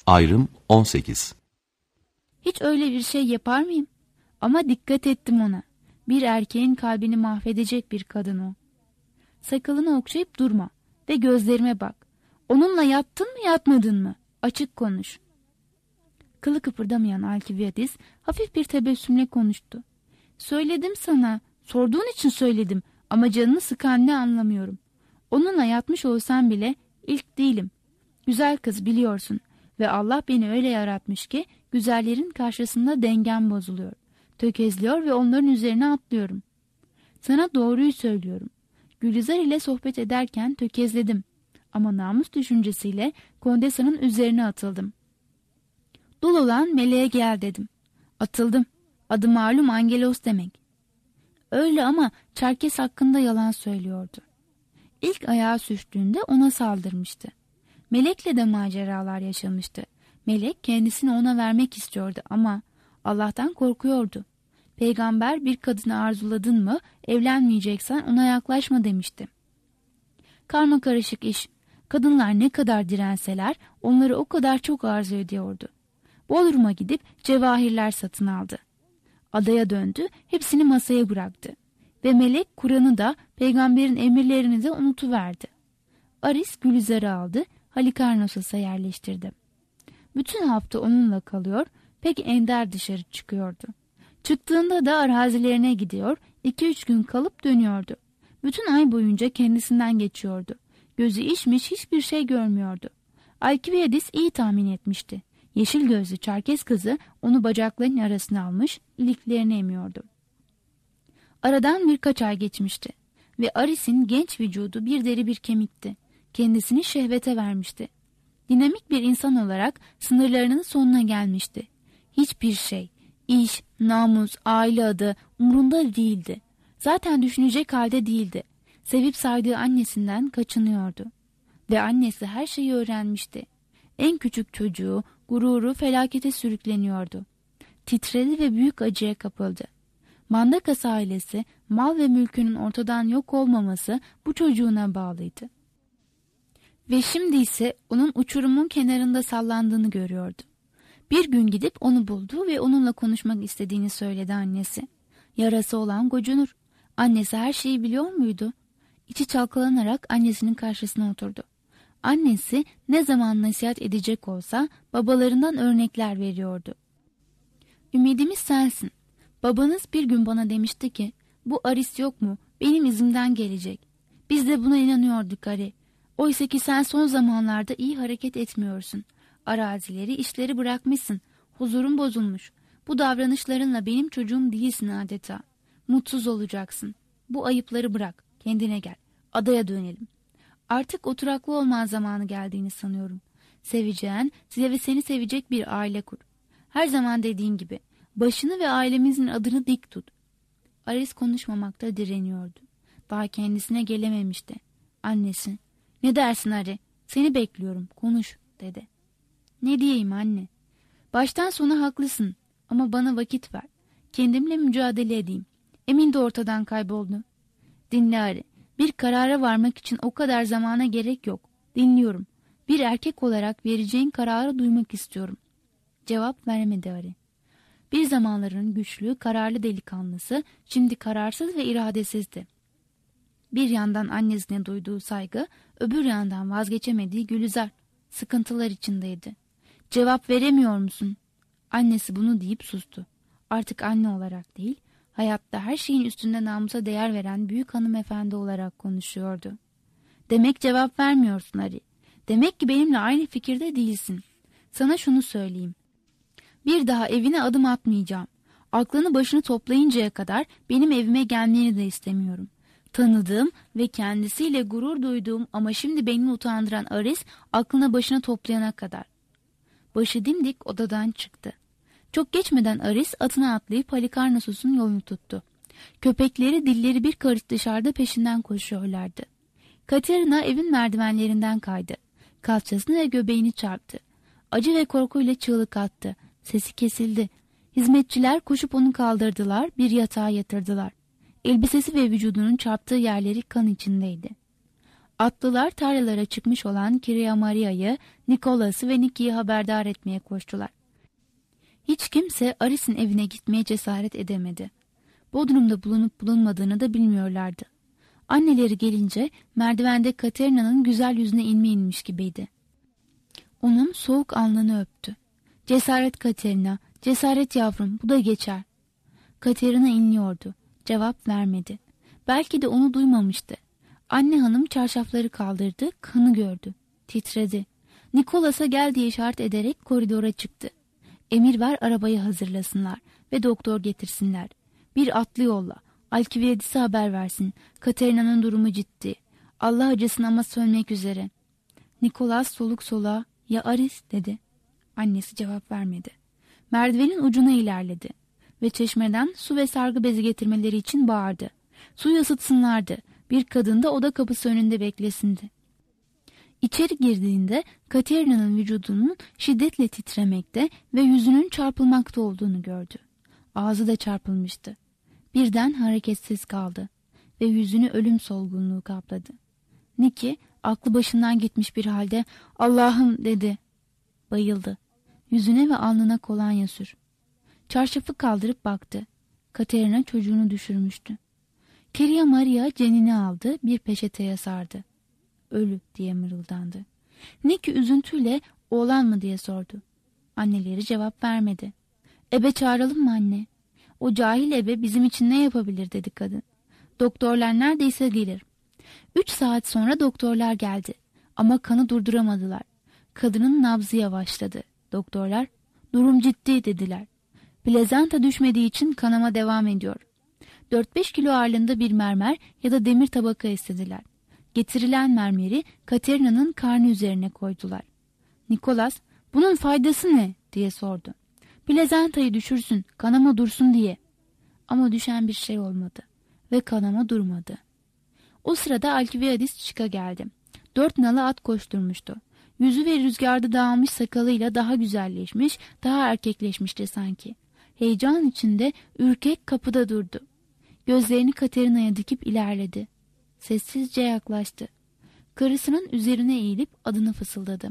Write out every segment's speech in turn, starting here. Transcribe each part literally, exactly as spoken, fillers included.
Ayrım on sekiz. Hiç öyle bir şey yapar mıyım? Ama dikkat ettim ona. Bir erkeğin kalbini mahvedecek bir kadın o. Sakalını okşayıp durma ve gözlerime bak. Onunla yattın mı yatmadın mı? Açık konuş. Kılı kıpırdamayan Alkiviadis hafif bir tebessümle konuştu. Söyledim sana, sorduğun için söyledim ama canını sıkan ne anlamıyorum. Onunla yatmış olsam bile ilk değilim. Güzel kız biliyorsun ve Allah beni öyle yaratmış ki güzellerin karşısında dengem bozuluyor. Tökezliyor ve onların üzerine atlıyorum. Sana doğruyu söylüyorum. Gülizar ile sohbet ederken tökezledim ama namus düşüncesiyle Kondesa'nın üzerine atıldım. Dul olan meleğe gel dedim. Atıldım. Adı malum Angelos demek. Öyle ama Çerkes hakkında yalan söylüyordu. İlk ayağa sürçtüğünde ona saldırmıştı. Melekle de maceralar yaşamıştı. Melek kendisini ona vermek istiyordu ama Allah'tan korkuyordu. Peygamber bir kadını arzuladın mı evlenmeyeceksen ona yaklaşma demişti. Karma karışık iş. Kadınlar ne kadar direnseler onları o kadar çok arzu ediyordu. Bodrum'a gidip cevahirler satın aldı. Adaya döndü, hepsini masaya bıraktı. Ve melek Kur'an'ı da peygamberin emirlerini de unutuverdi. Aris Gülizar'ı aldı, Halikarnassos'a yerleştirdi. Bütün hafta onunla kalıyor, pek ender dışarı çıkıyordu. Çıktığında da arazilerine gidiyor, iki üç gün kalıp dönüyordu. Bütün ay boyunca kendisinden geçiyordu. Gözü işmiş hiçbir şey görmüyordu. Alkiviadis iyi tahmin etmişti. Yeşil gözlü Çerkes kızı onu bacaklarının arasına almış, iliklerini emiyordu. Aradan birkaç ay geçmişti ve Aris'in genç vücudu bir deri bir kemikti. Kendisini şehvete vermişti. Dinamik bir insan olarak sınırlarının sonuna gelmişti. Hiçbir şey, iş, namus, aile adı umrunda değildi. Zaten düşünecek halde değildi. Sevip saydığı annesinden kaçınıyordu. Ve annesi her şeyi öğrenmişti. En küçük çocuğu, gururu felakete sürükleniyordu. Titredi ve büyük acıya kapıldı. Mandakas ailesi, mal ve mülkünün ortadan yok olmaması bu çocuğuna bağlıydı. Ve şimdi ise onun uçurumun kenarında sallandığını görüyordu. Bir gün gidip onu buldu ve onunla konuşmak istediğini söyledi annesi. Yarası olan gocunur. Annesi her şeyi biliyor muydu? İçi çalkalanarak annesinin karşısına oturdu. Annesi ne zaman nasihat edecek olsa babalarından örnekler veriyordu. Ümidimiz sensin. Babanız bir gün bana demişti ki, bu Aris yok mu? Benim izimden gelecek. Biz de buna inanıyorduk Ari. Oysa ki sen son zamanlarda iyi hareket etmiyorsun. Arazileri, işleri bırakmışsın. Huzurun bozulmuş. Bu davranışlarınla benim çocuğum değilsin adeta. Mutsuz olacaksın. Bu ayıpları bırak. Kendine gel. Adaya dönelim. Artık oturaklı olman zamanı geldiğini sanıyorum. Seveceğin, size ve seni sevecek bir aile kur. Her zaman dediğin gibi başını ve ailemizin adını dik tut. Aris konuşmamakta direniyordu. Daha kendisine gelememişti. Annesi, ne dersin Ari? Seni bekliyorum, konuş dedi. Ne diyeyim anne? Baştan sona haklısın ama bana vakit ver. Kendimle mücadele edeyim. Emin de ortadan kayboldu. Dinle Ari. Bir karara varmak için o kadar zamana gerek yok. Dinliyorum. Bir erkek olarak vereceğin kararı duymak istiyorum. Cevap veremedi Ari. Bir zamanların güçlü, kararlı delikanlısı şimdi kararsız ve iradesizdi. Bir yandan annesine duyduğu saygı, öbür yandan vazgeçemediği Gülizar sıkıntılar içindeydi. Cevap veremiyor musun? Annesi bunu deyip sustu. Artık anne olarak değil, hayatta her şeyin üstünde namusa değer veren büyük hanımefendi olarak konuşuyordu. Demek cevap vermiyorsun Ari. Demek ki benimle aynı fikirde değilsin. Sana şunu söyleyeyim. Bir daha evine adım atmayacağım. Aklını başını toplayıncaya kadar benim evime gelmeni de istemiyorum. Tanıdığım ve kendisiyle gurur duyduğum ama şimdi beni utandıran Aris aklına başını toplayana kadar. Başı dimdik odadan çıktı. Çok geçmeden Aris atına atlayıp Halikarnassos'un yolunu tuttu. Köpekleri dilleri bir karış dışarıda peşinden koşuyorlardı. Katerina evin merdivenlerinden kaydı. Kalçasını ve göbeğini çarptı. Acı ve korkuyla çığlık attı. Sesi kesildi. Hizmetçiler koşup onu kaldırdılar, bir yatağa yatırdılar. Elbisesi ve vücudunun çarptığı yerleri kan içindeydi. Atlılar tarlalara çıkmış olan Kirya Maria'yı, Nikolas'ı ve Nicky'yi haberdar etmeye koştular. Hiç kimse Aris'in evine gitmeye cesaret edemedi. Bodrum'da bulunup bulunmadığını da bilmiyorlardı. Anneleri gelince merdivende Katerina'nın güzel yüzüne inme inmiş gibiydi. Onun soğuk alnını öptü. "Cesaret Katerina, cesaret yavrum, bu da geçer." Katerina inliyordu. Cevap vermedi. Belki de onu duymamıştı. Anne hanım çarşafları kaldırdı, kanı gördü. Titredi. Nikolas'a gel diye işaret ederek koridora çıktı. "Emir ver, arabayı hazırlasınlar ve doktor getirsinler. Bir atlı yolla. Alkiviadis'e haber versin. Katerina'nın durumu ciddi. Allah acısın ama sönmek üzere." Nikolas soluk soluğa "Ya Aris?" dedi. Annesi cevap vermedi. Merdivenin ucuna ilerledi ve çeşmeden su ve sargı bezi getirmeleri için bağırdı. Suyu ısıtsınlardı. Bir kadın da oda kapısı önünde beklesindi. İçeri girdiğinde Katerina'nın vücudunun şiddetle titremekte ve yüzünün çarpılmakta olduğunu gördü. Ağzı da çarpılmıştı. Birden hareketsiz kaldı ve yüzünü ölüm solgunluğu kapladı. Nicky aklı başından gitmiş bir halde "Allah'ım" dedi. Bayıldı. Yüzüne ve alnına kolonya sür. Çarşafı kaldırıp baktı. Katerina çocuğunu düşürmüştü. Kirya Maria cenini aldı, bir peçeteye sardı. "Ölü" diye mırıldandı. Nicky üzüntüyle "Oğlan mı?" diye sordu. Anneleri cevap vermedi. "Ebe çağıralım mı anne?" "O cahil ebe bizim için ne yapabilir?" dedi kadın. "Doktorlar neredeyse gelir." Üç saat sonra doktorlar geldi ama kanı durduramadılar. Kadının nabzı yavaşladı. Doktorlar "Durum ciddi" dediler. Plezanta düşmediği için kanama devam ediyor. Dört beş kilo ağırlığında bir mermer ya da demir tabaka istediler. Getirilen mermeri Katerina'nın karnı üzerine koydular. Nikolas "Bunun faydası ne?" diye sordu. "Plezantayı düşürsün, kanama dursun diye." Ama düşen bir şey olmadı ve kanama durmadı. O sırada Alkiviadis çıka geldi. Dört nalı at koşturmuştu. Yüzü ve rüzgarda dağılmış sakalıyla daha güzelleşmiş, daha erkekleşmişti sanki. Heyecan içinde ürkek kapıda durdu. Gözlerini Katerina'ya dikip ilerledi. Sessizce yaklaştı. Karısının üzerine eğilip adını fısıldadı.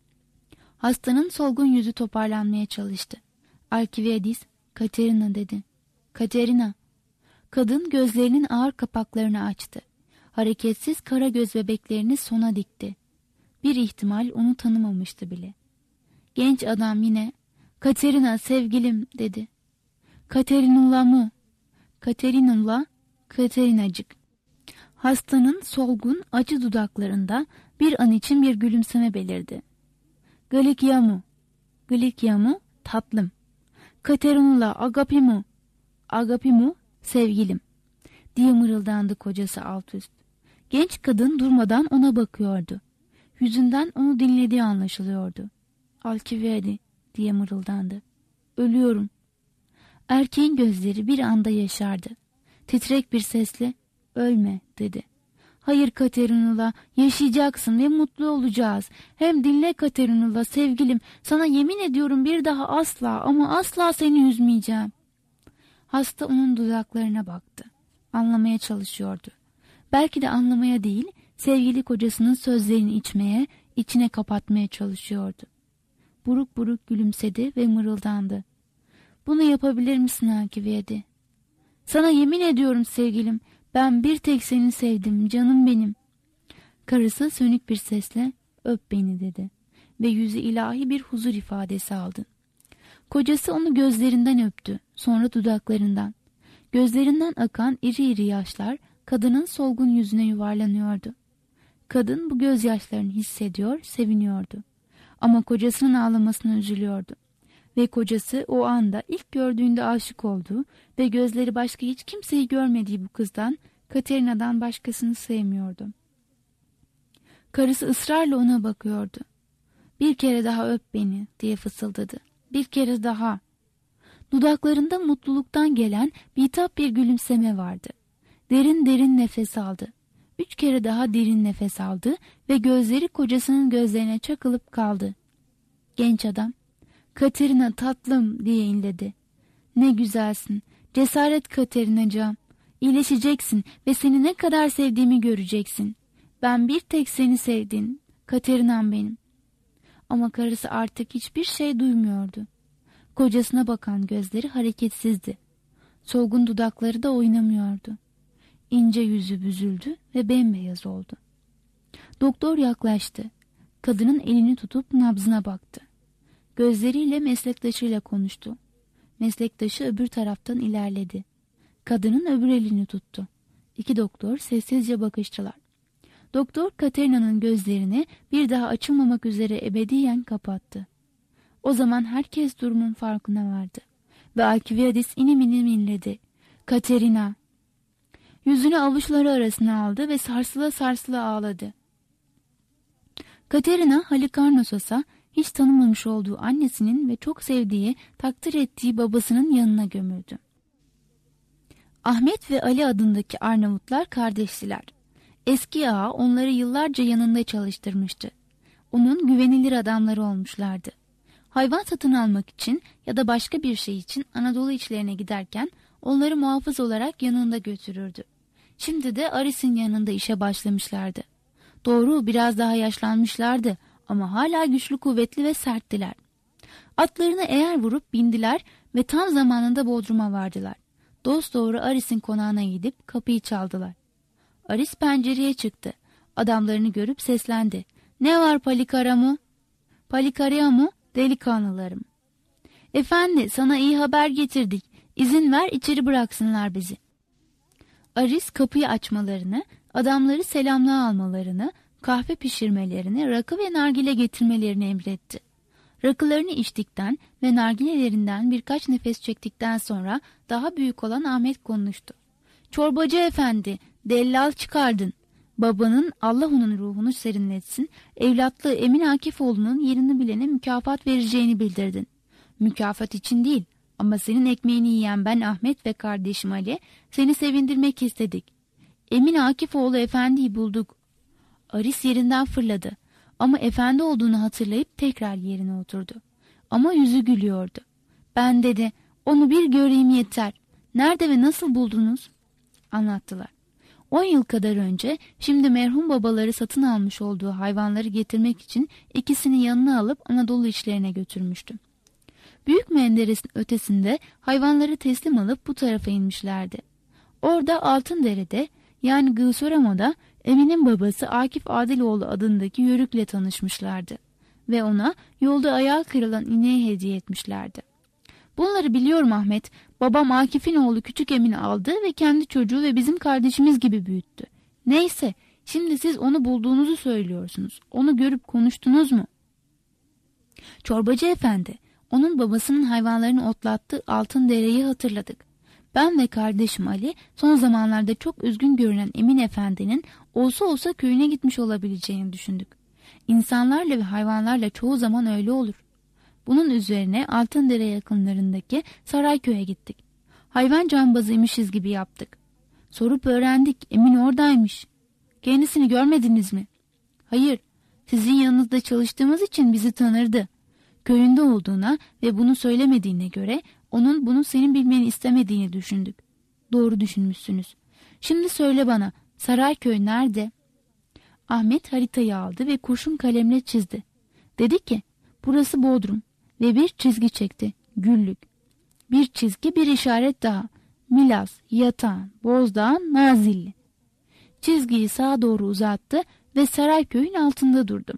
Hastanın solgun yüzü toparlanmaya çalıştı. Alkiviadis "Katerina" dedi. "Katerina." Kadın gözlerinin ağır kapaklarını açtı. Hareketsiz kara göz bebeklerini sona dikti. Bir ihtimal onu tanımamıştı bile. Genç adam yine "Katerina sevgilim" dedi. "Katerinullah mı?" "Katerinullah, Katerinacık." Hastanın solgun acı dudaklarında bir an için bir gülümseme belirdi. "Glikyamu, Glikyamu tatlım. Katerinullah agapimu, agapimu sevgilim" diye mırıldandı kocası alt üst. Genç kadın durmadan ona bakıyordu. Yüzünden onu dinlediği anlaşılıyordu. "Alkiviadi" diye mırıldandı. "Ölüyorum." Erkeğin gözleri bir anda yaşardı. Titrek bir sesle "Ölme" dedi. "Hayır Katerinullah, yaşayacaksın ve mutlu olacağız. Hem dinle Katerinullah sevgilim, sana yemin ediyorum bir daha asla ama asla seni üzmeyeceğim." Hasta onun dudaklarına baktı. Anlamaya çalışıyordu. Belki de anlamaya değil, sevgili kocasının sözlerini içmeye, içine kapatmaya çalışıyordu. Buruk buruk gülümsedi ve mırıldandı. "Bunu yapabilir misin Alkiviadi?" "Sana yemin ediyorum sevgilim, ben bir tek seni sevdim, canım benim." Karısı sönük bir sesle "Öp beni" dedi ve yüzü ilahi bir huzur ifadesi aldı. Kocası onu gözlerinden öptü, sonra dudaklarından. Gözlerinden akan iri iri yaşlar kadının solgun yüzüne yuvarlanıyordu. Kadın bu gözyaşlarını hissediyor, seviniyordu. Ama kocasının ağlamasına üzülüyordu. Ve kocası o anda ilk gördüğünde aşık olduğu ve gözleri başka hiç kimseyi görmediği bu kızdan, Katerina'dan başkasını sevmiyordu. Karısı ısrarla ona bakıyordu. "Bir kere daha öp beni" diye fısıldadı. "Bir kere daha." Dudaklarında mutluluktan gelen bitap bir gülümseme vardı. Derin derin nefes aldı. Üç kere daha derin nefes aldı ve gözleri kocasının gözlerine çakılıp kaldı. Genç adam "Katerina tatlım" diye inledi. "Ne güzelsin. Cesaret Katerinacığım. İyileşeceksin ve seni ne kadar sevdiğimi göreceksin. Ben bir tek seni sevdim. Katerinam benim. Ama karısı artık hiçbir şey duymuyordu. Kocasına bakan gözleri hareketsizdi. Solgun dudakları da oynamıyordu. İnce yüzü büzüldü ve bembeyaz oldu. Doktor yaklaştı. Kadının elini tutup nabzına baktı. Gözleriyle meslektaşıyla konuştu. Meslektaşı öbür taraftan ilerledi. Kadının öbür elini tuttu. İki doktor sessizce bakıştılar. Doktor Katerina'nın gözlerini bir daha açılmamak üzere ebediyen kapattı. O zaman herkes durumun farkına vardı. Ve Alkiviadis inim inim inledi. Katerina! Yüzünü avuçları arasına aldı ve sarsıla sarsıla ağladı. Katerina Halikarnassos'a hiç tanımamış olduğu annesinin ve çok sevdiği, takdir ettiği babasının yanına gömüldü. Ahmet ve Ali adındaki Arnavutlar kardeştiler. Eski ağa onları yıllarca yanında çalıştırmıştı. Onun güvenilir adamları olmuşlardı. Hayvan satın almak için ya da başka bir şey için Anadolu içlerine giderken onları muhafız olarak yanında götürürdü. Şimdi de Aris'in yanında işe başlamışlardı. Doğru, biraz daha yaşlanmışlardı ama hala güçlü, kuvvetli ve serttiler. Atlarını eğer vurup bindiler ve tam zamanında Bodrum'a vardılar. Dosdoğru Aris'in konağına gidip kapıyı çaldılar. Aris pencereye çıktı. Adamlarını görüp seslendi. Ne var Palikaramu? Palikaramu, delikanlılarım. Efendi, sana iyi haber getirdik. İzin ver, içeri bıraksınlar bizi. Aris kapıyı açmalarını, adamları selamlığa almalarını, kahve pişirmelerini, rakı ve nargile getirmelerini emretti. Rakılarını içtikten ve nargilelerinden birkaç nefes çektikten sonra daha büyük olan Ahmet konuştu. Çorbacı efendi, dellal çıkardın. Babanın, Allah onun ruhunu serinletsin, evlatlığı Emin Akifoğlu'nun yerini bilene mükafat vereceğini bildirdin. Mükafat için değil ama senin ekmeğini yiyen ben Ahmet ve kardeşim Ali seni sevindirmek istedik. Emin Akifoğlu efendiyi bulduk. Aris yerinden fırladı ama efendi olduğunu hatırlayıp tekrar yerine oturdu. Ama yüzü gülüyordu. Ben dedi, onu bir göreyim yeter. Nerede ve nasıl buldunuz? Anlattılar. On yıl kadar önce şimdi merhum babaları satın almış olduğu hayvanları getirmek için ikisini yanına alıp Anadolu içlerine götürmüştü. Büyük Menderes'in ötesinde hayvanları teslim alıp bu tarafa inmişlerdi. Orada Altındere'de yani Gılsoramo'da Emin'in babası Akif Adiloğlu adındaki yörükle tanışmışlardı ve ona yolda ayağı kırılan ineği hediye etmişlerdi. Bunları biliyorum Ahmet. Babam Akif'in oğlu küçük Emin'i aldı ve kendi çocuğu ve bizim kardeşimiz gibi büyüttü. Neyse, şimdi siz onu bulduğunuzu söylüyorsunuz. Onu görüp konuştunuz mu? Çorbacı efendi, onun babasının hayvanlarını otlattığı Altındere'yi hatırladık. Ben ve kardeşim Ali son zamanlarda çok üzgün görünen Emin efendinin olsa olsa köyüne gitmiş olabileceğini düşündük. İnsanlarla ve hayvanlarla çoğu zaman öyle olur. Bunun üzerine Altındere yakınlarındaki Sarayköy'e gittik. Hayvan cambazıymışız gibi yaptık. Sorup öğrendik, Emin oradaymış. Kendisini görmediniz mi? Hayır, sizin yanınızda çalıştığımız için bizi tanırdı. Köyünde olduğuna ve bunu söylemediğine göre onun bunu senin bilmeni istemediğini düşündük. Doğru düşünmüşsünüz. Şimdi söyle bana, Sarayköy nerede? Ahmet haritayı aldı ve kurşun kalemle çizdi. Dedi ki, burası Bodrum ve bir çizgi çekti, güllük. Bir çizgi, bir işaret daha. Milas, Yatağan, Bozdağ, Nazilli. Çizgiyi sağa doğru uzattı ve Sarayköy'ün altında durdu.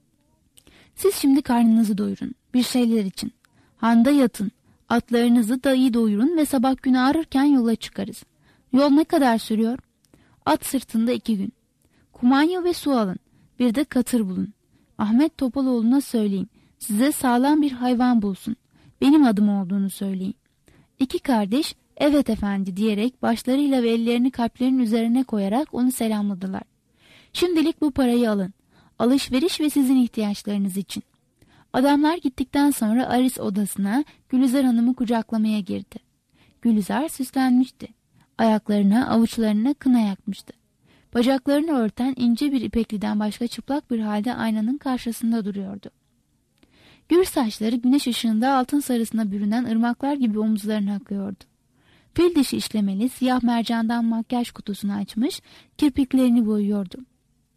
Siz şimdi karnınızı doyurun, bir şeyler için. Handa yatın, atlarınızı da iyi doyurun ve sabah günü ağrırken yola çıkarız. Yol ne kadar sürüyor? At sırtında iki gün. Kumanya ve su alın, bir de katır bulun. Ahmet Topaloğlu'na söyleyin, size sağlam bir hayvan bulsun. Benim adım olduğunu söyleyin. İki kardeş, evet efendi diyerek başlarıyla ve ellerini kalplerinin üzerine koyarak onu selamladılar. Şimdilik bu parayı alın. Alışveriş ve sizin ihtiyaçlarınız için. Adamlar gittikten sonra Aris odasına Gülizar Hanım'ı kucaklamaya girdi. Gülizar süslenmişti. Ayaklarına, avuçlarına kına yakmıştı. Bacaklarını örten ince bir ipekliden başka çıplak bir halde aynanın karşısında duruyordu. Gür saçları güneş ışığında altın sarısına bürünen ırmaklar gibi omuzlarına akıyordu. Fil dişi işlemeli siyah mercandan makyaj kutusunu açmış, kirpiklerini boyuyordu.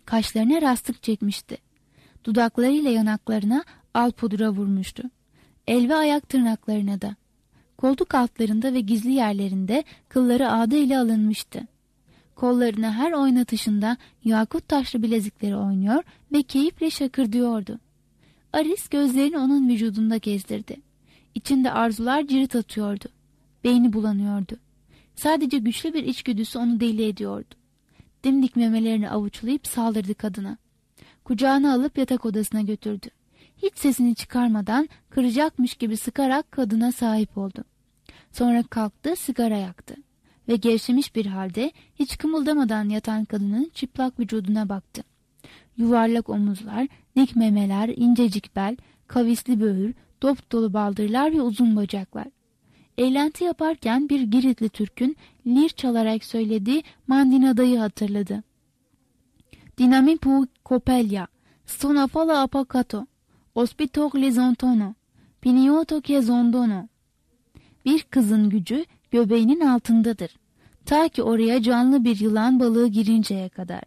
Kaşlarına rastlık çekmişti. Dudaklarıyla yanaklarına al pudra vurmuştu. El ve ayak tırnaklarına da. Koltuk altlarında ve gizli yerlerinde kılları ağda ile alınmıştı. Kollarını her oynatışında yakut taşlı bilezikleri oynuyor ve keyifle şakırdıyordu. Aris gözlerini onun vücudunda gezdirdi. İçinde arzular cirit atıyordu. Beyni bulanıyordu. Sadece güçlü bir içgüdüsü onu deli ediyordu. Dimdik memelerini avuçlayıp saldırdı kadına. Kucağına alıp yatak odasına götürdü. Hiç sesini çıkarmadan kıracakmış gibi sıkarak kadına sahip oldu. Sonra kalktı, sigara yaktı ve gevşemiş bir halde hiç kımıldamadan yatan kadının çıplak vücuduna baktı. Yuvarlak omuzlar, dik memeler, incecik bel, kavisli böğür, dop dolu baldırlar ve uzun bacaklar. Eğlenti yaparken bir Giritli Türk'ün lir çalarak söylediği mandinadayı hatırladı. Dinami pu kopelya, stonafala apakato, ospitok lezontono, pinioto kezondono. Bir kızın gücü göbeğinin altındadır. Ta ki oraya canlı bir yılan balığı girinceye kadar.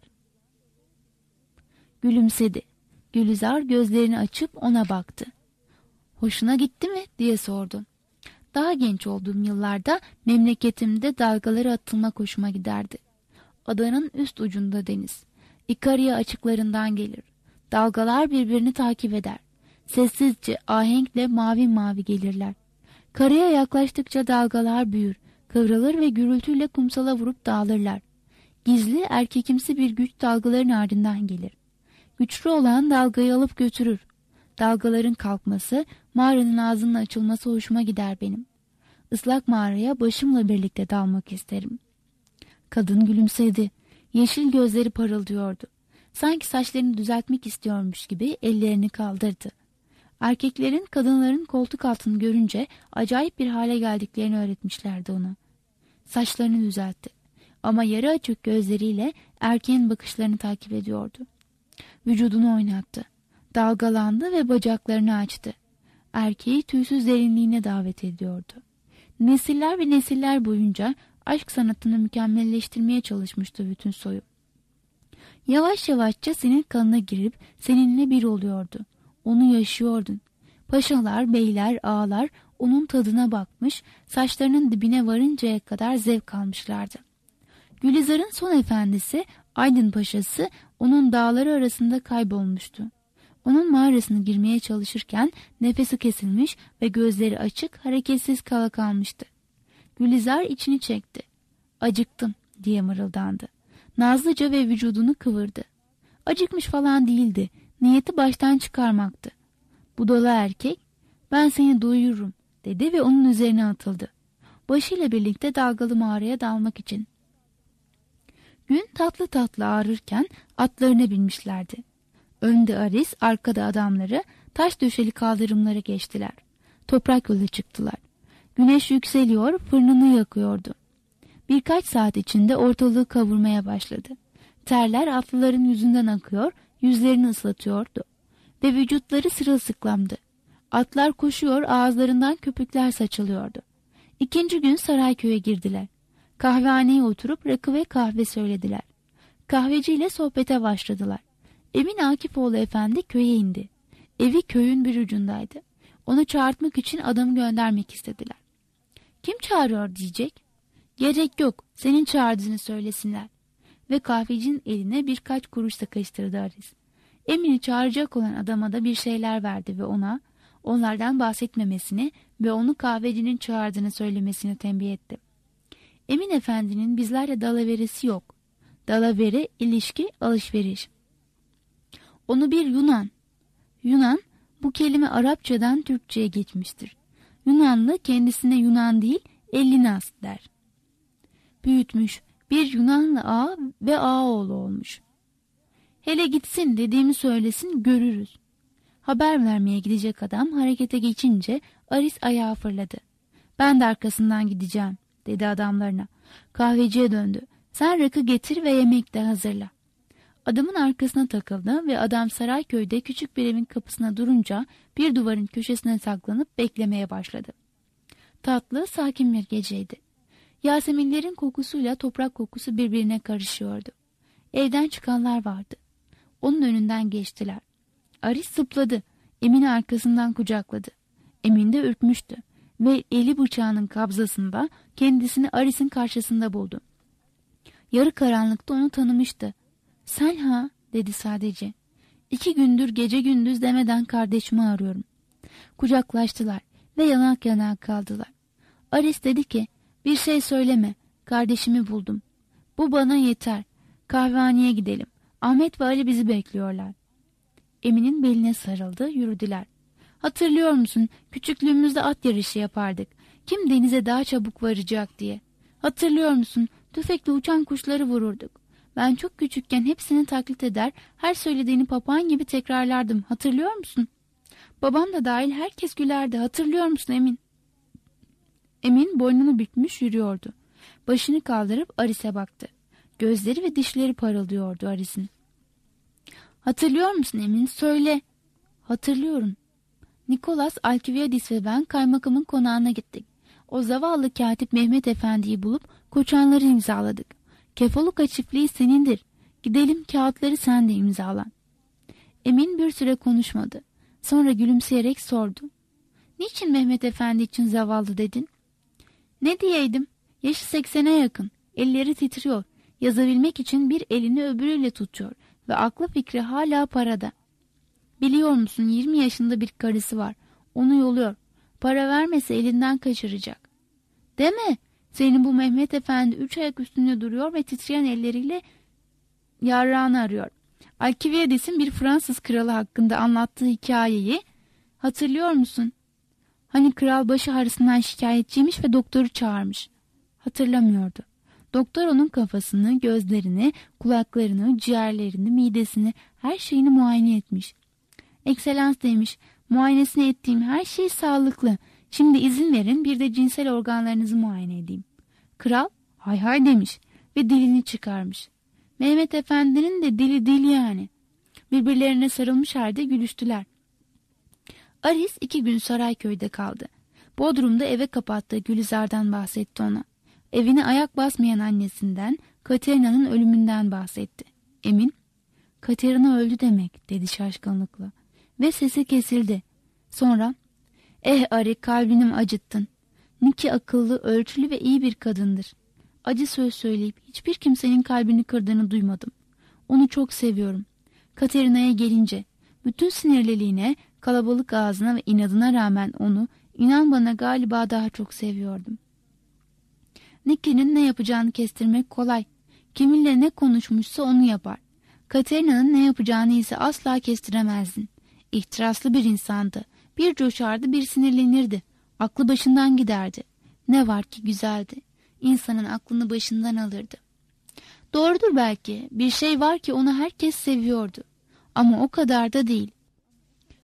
Gülümsedi. Gülizar gözlerini açıp ona baktı. Hoşuna gitti mi diye sordu. Daha genç olduğum yıllarda memleketimde dalgalara atılmak hoşuma giderdi. Adanın üst ucunda deniz. İkarya açıklarından gelir. Dalgalar birbirini takip eder. Sessizce ahenkle mavi mavi gelirler. Karaya yaklaştıkça dalgalar büyür, kıvrılır ve gürültüyle kumsala vurup dağılırlar. Gizli erkekimsi bir güç dalgaların ardından gelir. Güçlü olan dalgayı alıp götürür. Dalgaların kalkması, mağaranın ağzının açılması hoşuma gider benim. Islak mağaraya başımla birlikte dalmak isterim. Kadın gülümsedi. Yeşil gözleri parıldıyordu. Sanki saçlarını düzeltmek istiyormuş gibi ellerini kaldırdı. Erkeklerin kadınların koltuk altını görünce acayip bir hale geldiklerini öğretmişlerdi ona. Saçlarını düzeltti. Ama yarı açık gözleriyle erkeğin bakışlarını takip ediyordu. Vücudunu oynattı. Dalgalandı ve bacaklarını açtı. Erkeği tüysüz derinliğine davet ediyordu. Nesiller ve nesiller boyunca aşk sanatını mükemmelleştirmeye çalışmıştı bütün soyu. Yavaş yavaşça senin kanına girip seninle bir oluyordu. Onu yaşıyordun. Paşalar, beyler, ağalar onun tadına bakmış, saçlarının dibine varıncaya kadar zevk almışlardı. Gülizar'ın son efendisi Aydın Paşası onun dağları arasında kaybolmuştu. Onun mağarasına girmeye çalışırken nefesi kesilmiş ve gözleri açık, hareketsiz kala kalmıştı. Gülizar içini çekti. Acıktım diye mırıldandı. Nazlıca ve vücudunu kıvırdı. Acıkmış falan değildi. Niyeti baştan çıkarmaktı. Budala erkek, ben seni doyururum dedi ve onun üzerine atıldı. Başıyla birlikte dalgalı mağaraya dalmak için. Gün tatlı tatlı ağrırken atlarına binmişlerdi. Önde Aris, arkada adamları taş döşeli kaldırımlara geçtiler. Toprak yola çıktılar. Güneş yükseliyor, fırınını yakıyordu. Birkaç saat içinde ortalığı kavurmaya başladı. Terler atlıların yüzünden akıyor, yüzlerini ıslatıyordu. Ve vücutları sırılsıklamdı. Atlar koşuyor, ağızlarından köpükler saçılıyordu. İkinci gün Sarayköy'e girdiler. Kahvehaneye oturup rakı ve kahve söylediler. Kahveciyle sohbete başladılar. Emin Akifoğlu Efendi köye indi. Evi köyün bir ucundaydı. Onu çağırtmak için adamı göndermek istediler. Kim çağırıyor diyecek. Gerek yok, senin çağırdığını söylesinler. Ve kahvecinin eline birkaç kuruş sıkıştırdı Aris. Emin'i çağıracak olan adama da bir şeyler verdi ve ona onlardan bahsetmemesini ve onu kahvecinin çağırdığını söylemesini tembih etti. Emin Efendi'nin bizlerle dalaveresi yok. Dalavere, ilişki, alışveriş. Onu bir Yunan. Yunan, bu kelime Arapçadan Türkçe'ye geçmiştir. Yunanlı kendisine Yunan değil, Ellinas der. Büyütmüş, bir Yunanlı ağa ve ağaoğlu olmuş. Hele gitsin dediğimi söylesin, görürüz. Haber vermeye gidecek adam harekete geçince Aris ayağa fırladı. Ben de arkasından gideceğim dedi adamlarına. Kahveciye döndü. Sen rakı getir ve yemek de hazırla. Adamın arkasına takıldı ve adam Sarayköy'de küçük bir evin kapısına durunca bir duvarın köşesine saklanıp beklemeye başladı. Tatlı, sakin bir geceydi. Yaseminlerin kokusuyla toprak kokusu birbirine karışıyordu. Evden çıkanlar vardı. Onun önünden geçtiler. Aris zıpladı. Emin'i arkasından kucakladı. Emin de ürkmüştü ve eli bıçağının kabzasında kendisini Aris'in karşısında buldu. Yarı karanlıkta onu tanımıştı. "Sen ha?" dedi sadece. "İki gündür gece gündüz demeden kardeşimi arıyorum." Kucaklaştılar ve yanak yana kaldılar. Aris dedi ki, "Bir şey söyleme, kardeşimi buldum. Bu bana yeter. Kahvehaneye gidelim. Ahmet ve Ali bizi bekliyorlar." Emin'in beline sarıldı, yürüdüler. "Hatırlıyor musun? Küçüklüğümüzde at yarışı yapardık. Kim denize daha çabuk varacak diye. Hatırlıyor musun? Tüfekle uçan kuşları vururduk. Ben çok küçükken hepsini taklit eder, her söylediğini papağan gibi tekrarlardım. Hatırlıyor musun? Babam da dahil herkes gülerdi. Hatırlıyor musun Emin?" Emin boynunu bükmüş yürüyordu. Başını kaldırıp Aris'e baktı. Gözleri ve dişleri parıldıyordu Aris'in. "Hatırlıyor musun Emin? Söyle." "Hatırlıyorum. Nikolas, Alkiviadis ve ben kaymakamın konağına gittik. O zavallı katip Mehmet Efendi'yi bulup koçanları imzaladık. Kefoluka çiftliği senindir. Gidelim, kağıtları sen de imzala." Emin bir süre konuşmadı. Sonra gülümseyerek sordu. "Niçin Mehmet Efendi için zavallı dedin?" "Ne diyeydim? Yaşı seksene yakın. Elleri titriyor. Yazabilmek için bir elini öbürüyle tutuyor ve aklı fikri hala parada. Biliyor musun, yirmi yaşında bir karısı var. Onu yoluyor. Para vermese elinden kaçıracak." "Deme. Senin bu Mehmet Efendi üç ayak üstünde duruyor ve titreyen elleriyle yarrağını arıyor. Alkiviades'in bir Fransız kralı hakkında anlattığı hikayeyi hatırlıyor musun? Hani kral başı ağrısından şikayetçiymiş ve doktoru çağırmış." Hatırlamıyordu. Doktor onun kafasını, gözlerini, kulaklarını, ciğerlerini, midesini, her şeyini muayene etmiş. "Ekselans," demiş, "muayenesini ettiğim her şey sağlıklı. Şimdi izin verin bir de cinsel organlarınızı muayene edeyim." Kral hay hay demiş ve dilini çıkarmış. Mehmet Efendi'nin de dili dil yani. Birbirlerine sarılmış halde gülüştüler. Aris iki gün Sarayköy'de kaldı. Bodrum'da eve kapattığı Gülizar'dan bahsetti ona. Evine ayak basmayan annesinden, Katerina'nın ölümünden bahsetti. Emin, "Katerina öldü demek," dedi şaşkınlıkla. Ve sesi kesildi. Sonra, "Eh Ari, kalbini acıttın. Niki akıllı, ölçülü ve iyi bir kadındır. Acı söz söyleyip hiçbir kimsenin kalbini kırdığını duymadım. Onu çok seviyorum. Katerina'ya gelince, bütün sinirliliğine, kalabalık ağzına ve inadına rağmen onu, inan bana, galiba daha çok seviyordum." Nicky'nin ne yapacağını kestirmek kolay. Kiminle ne konuşmuşsa onu yapar. Katerina'nın ne yapacağını ise asla kestiremezdin. İhtiraslı bir insandı. Bir coşardı, bir sinirlenirdi. Aklı başından giderdi. Ne var ki güzeldi. İnsanın aklını başından alırdı. Doğrudur belki. Bir şey var ki onu herkes seviyordu. Ama o kadar da değil.